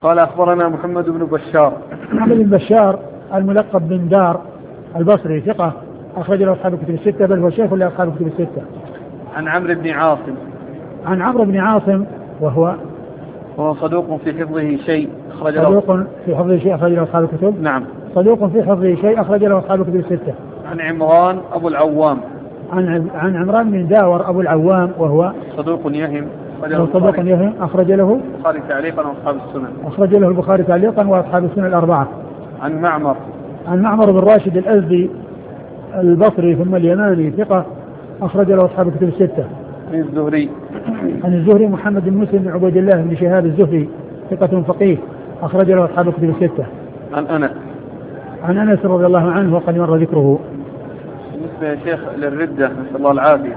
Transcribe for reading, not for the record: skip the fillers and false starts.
قال أخبرنا محمد بن بشار. محمد بن بشار الملقب بن دار البصري ثقة أخرج له أصحاب الكتب الستة، بل هو شيخ لأصحاب الكتب الستة. عن عمرو بن عاصم. عن عمرو بن عاصم وهو صدوق في حفظه شيء أخرج له. صدوق في حفظه شيء أخرج له أصحاب الكتب. نعم. صدوق في حفظه شيء أخرج له أصحاب الكتب الستة. عن عمران أبو العوام. عن عمران بن داور أبو العوام وهو صدوق يهم أخرج له البخاري تعليقا وأصحاب السنن. أخرج له البخاري تعليقا وأصحاب السنن الأربعة. عن معمر بن راشد الأزدي البصري ثم اليماني ثقة أخرج له أصحاب الكتب الستة. عن الزهري محمد بن مسلم بن عبيد الله بن شهاب الزهري ثقة فقيه أخرج له أصحاب الكتب الستة. عن أنس رضي الله عنه وقد مر ذكره. بالنسبة يا شيخ للردة نسأل الله العافية.